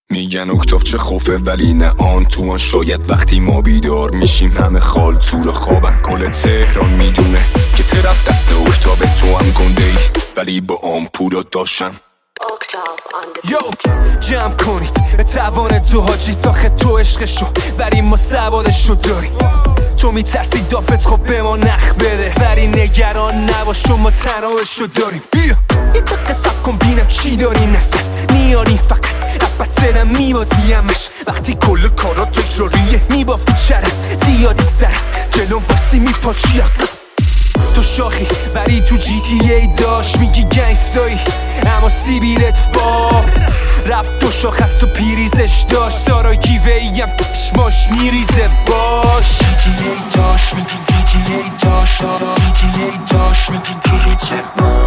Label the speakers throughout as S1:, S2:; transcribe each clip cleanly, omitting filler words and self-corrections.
S1: میگن اکتاف چه خوفه ولی نه آن تو آن. شاید وقتی ما بیدار میشیم همه خال تو خوابن. کل تهران میدونه که ترپ دست اکتاف تو هم گنده ای ولی با آمپولا داشتم.
S2: یو جمع کنید توان تو حاجی تاخه تو عشقشو ولی ما سوادشو داریم. تو میترسی دافت خب به ما نخ بده ولی نگران نباش چون ما تنابشو داریم. بیا یه دقیقه سب کن بینم چی داری نسن نیاری فقط البته میبازیمش وقتی کل کارا تکراریه میبافی چرم زیادی سرم جلوم باسی میپاچی. تو شاخی ولی تو جی تی ای داشت میگی گنگستایی اما سیبیلت با رب تو شاخ از تو پیریزش داشت سارای گیوهی هم پشماش میریزه باش. جی تی ای داشت میگی جی تی ای داشت جی تی ای داشت میگی گریزه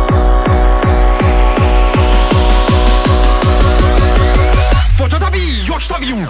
S2: فوتوتاپی یوکتاویون.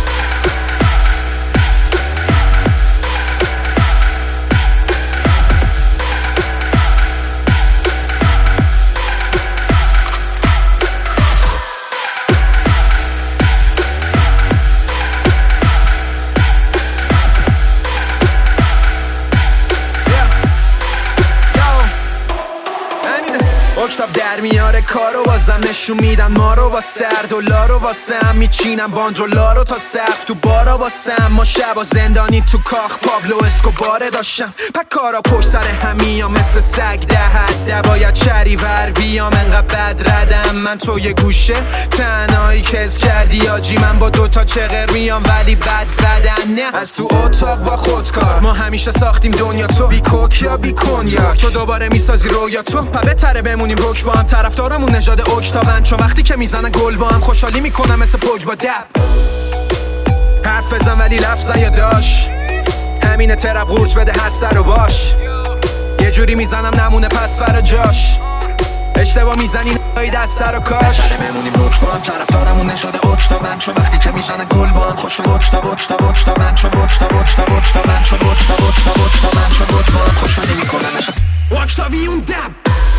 S2: اکتاف در میاره کارو بازم نشون میدن ما رو با $100 واسم میچینم باندرولا رو تا سقف تو بارا واسم. ما شب و زندانی تو کاخ پابلو اسکوباره داشتم پک کارا پشت سر همیام مثل سگ ده باید شریور بیام انقدر بد ردم من تو یه گوشه تنهایی کز کردی آجی من با دوتا چغر میام ولی بد بدن نه از تو اتاق با خودکار ما همیشه ساختیم دنیا تو بی کوک یا بی کنیاک تو دوباره میسازی رویا تو بهتره بمونیم روک با هم طرفدارمون نژاد اکتاون چون وقتی که میزنن گل با هم خوشحالی میکنم مثل پوگ با دب حرف بزن ولی لفظ نیاداش همینه ترپ قورت بده هسته رو باش یه جوری میزنم نمونه پس فر جاش اشتباه میزنی نایی دسته رو کاش بهتره بمونیم روک با هم طرفدارمون نژاد اکتاون چون وقتی که میزنن گل با هم خوش اکتاون چون اکتاون چون اکتاون چون با هم خوشحالی میکنن اکتاویون دب.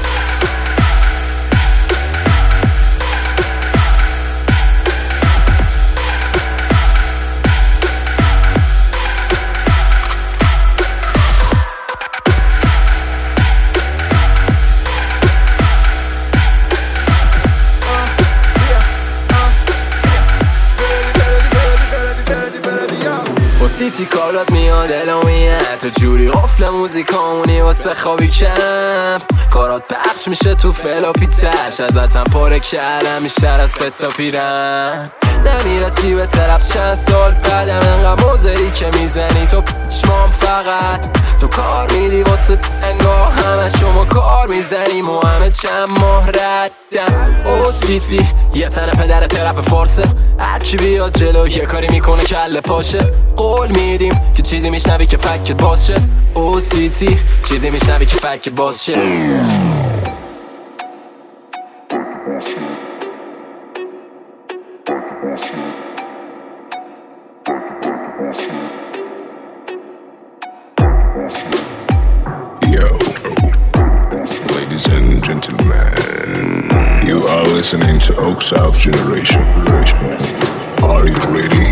S2: سیتی کارات میاد الامیت تو جوری قفل موزیکامونی واسه بخوابی کم کارات پخش میشه تو فلاپیتش ازتم پاره کردم بیشتر از 3 تا پیرن نمیرسی به طرف چند سال بعدم انقدر موزری که میزنی تو پشمام فقط تو کار میدی واسه انگاه همه شما کار میزنیم و همه چند ماه ردم. او سیتی یه تنه پدر ترپ فارسه هرچی بیاد جلو یه کاری میکنه کله پاشه قول میدیم که چیزی میشنوی که فکت باز شه. او سیتی چیزی میشنوی که فکت باز شه.
S1: Yo, ladies and gentlemen, you are listening to Oak South Generation. Are you ready?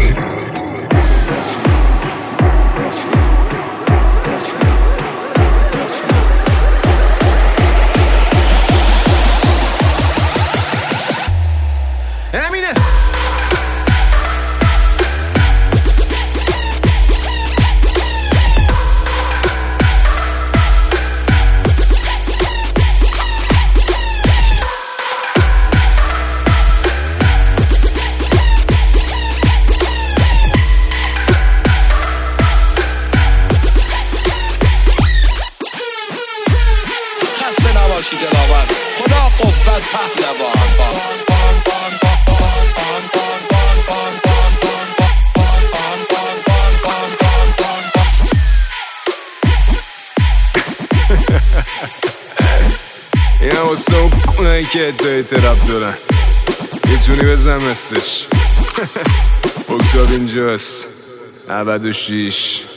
S3: خدا قوت پهلوان.
S1: اینا واسه اون اونایی که ادعای ترپ دارن میتونی بزن مثلش. اکتاف اینجاست 96